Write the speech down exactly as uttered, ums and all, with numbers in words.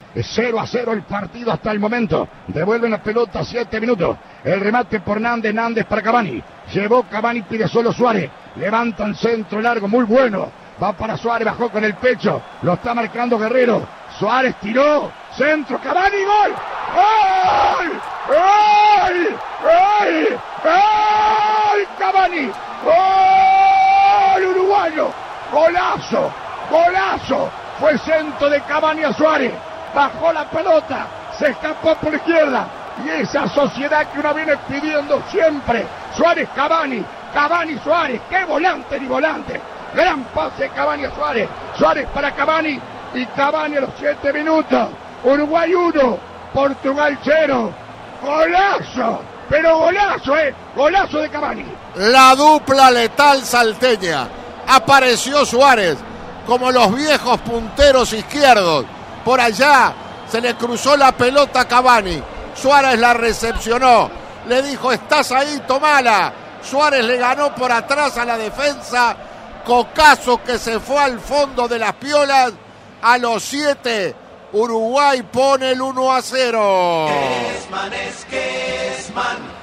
cero a cero el partido hasta el momento. Devuelven la pelota, siete minutos. El remate por Nández, Nández para Cavani. Llevó Cavani, pide solo Suárez. Levantan centro largo, muy bueno. Va para Suárez, bajó con el pecho. Lo está marcando Guerrero. Suárez tiró. Centro, Cavani, gol. ¡Gol! ¡Gol! ¡Gol! ¡Gol! Cavani. ¡Gol! Uruguayo. Golazo. Golazo. Fue centro de Cavani a Suárez. Bajó la pelota. Se escapó por izquierda. Y esa sociedad que uno viene pidiendo siempre. Suárez, Cavani. Cavani, Suárez. ¡Qué volante ni volante! Gran pase Cavani a Suárez. Suárez para Cavani. Y Cavani a los siete minutos. Uruguay uno. Portugal cero. Golazo. Pero golazo, ¿eh? Golazo de Cavani. La dupla letal salteña. Apareció Suárez como los viejos punteros izquierdos. Por allá se le cruzó la pelota a Cavani. Suárez la recepcionó. Le dijo, estás ahí, tomala. Suárez le ganó por atrás a la defensa. Cocazo que se fue al fondo de las piolas. A los siete, Uruguay pone el uno a cero. Esman es que Esman.